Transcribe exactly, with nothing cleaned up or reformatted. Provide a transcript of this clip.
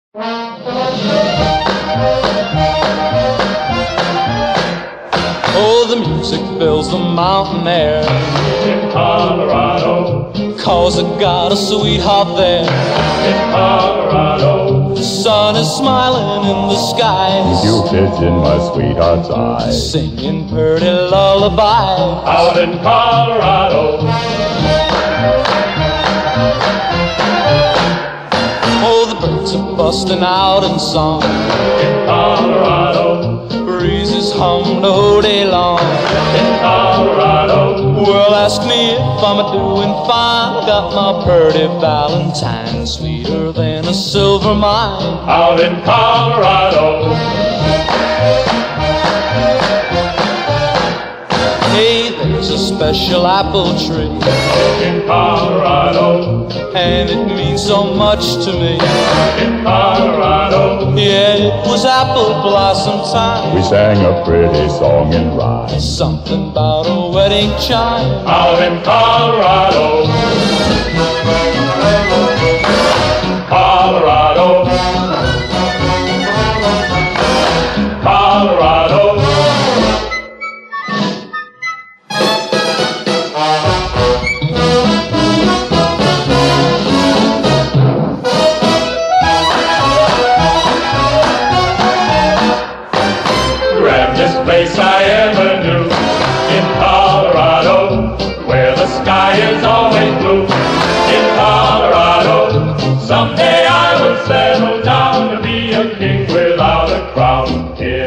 Oh, the music fills the mountain air in Colorado, 'cause I got a sweetheart there. in Colorado. The sun is smiling in the skies, Cupid's in my sweetheart's eyes. singing pretty lullabies. Out in Colorado, Oh, the birds are busting out in song, in Colorado, breezes hum all day long. in Colorado. Well, ask me if I'm doing fine. I got my pretty Valentine, sweeter than a silver mine. Out in Colorado, Hey, there's a special apple tree, in Colorado, and it means so much to me. in Colorado. Yeah, it was apple blossom time. We sang a pretty song in rhyme. Something about a wedding chime. Out in Colorado, Colorado, Colorado. Grandest place I ever knew, in Colorado, where the sky is always blue. In Colorado, someday I will settle down to be a king without a crown.